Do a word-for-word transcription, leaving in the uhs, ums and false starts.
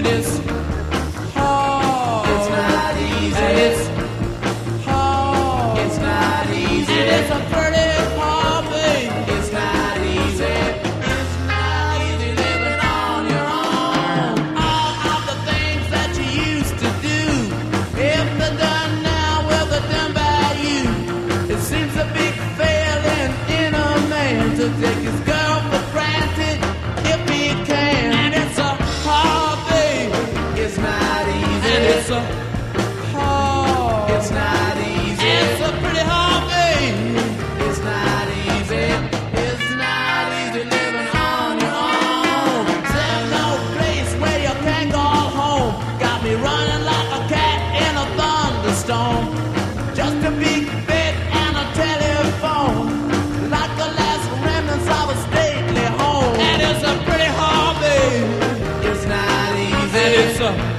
and it's hard. It's not easy. And it's hard. It's not easy. And it's a pretty hard thing. It's not easy. It's not easy living on your own. All of the things that you used to do, if they're done now, well, they're done by you. It seems a big failing in a man to take his girl for granted if he can. And it's a hard thing. It's not easy. And it's a hard. It's not easy. It's a pretty hard thing. It's not easy. It's not easy living on your own. There's no place where you can go home. Got me running like a cat in a thunderstorm. Just a big bed and a telephone, like the last remnants of a stately home. And it's a pretty hard thing. It's not easy. And it's a